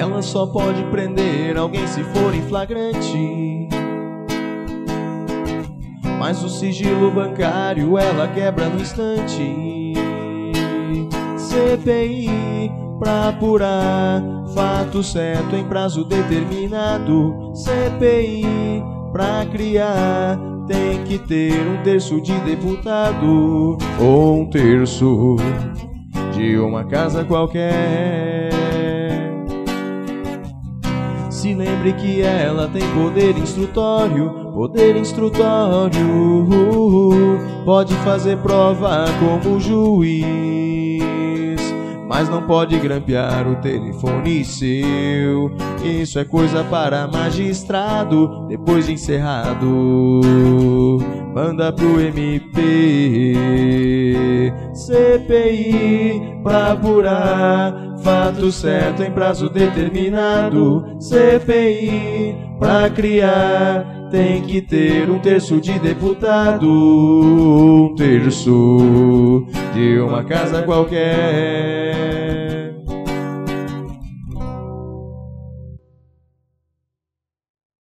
ela só pode prender alguém se for em flagrante. Mas o sigilo bancário ela quebra no instante. CPI pra apurar fato certo em prazo determinado. CPI pra criar tem que ter 1/3 de deputado ou 1/3 de uma casa qualquer. Se lembre que ela tem poder instrutório. Poder instrutório. Pode fazer prova como juiz, mas não pode grampear o telefone seu. Isso é coisa para magistrado. Depois de encerrado, manda pro MP. CPI pra apurar fato certo em prazo determinado. CPI pra criar tem que ter 1/3 de deputado, 1/3 de uma casa qualquer.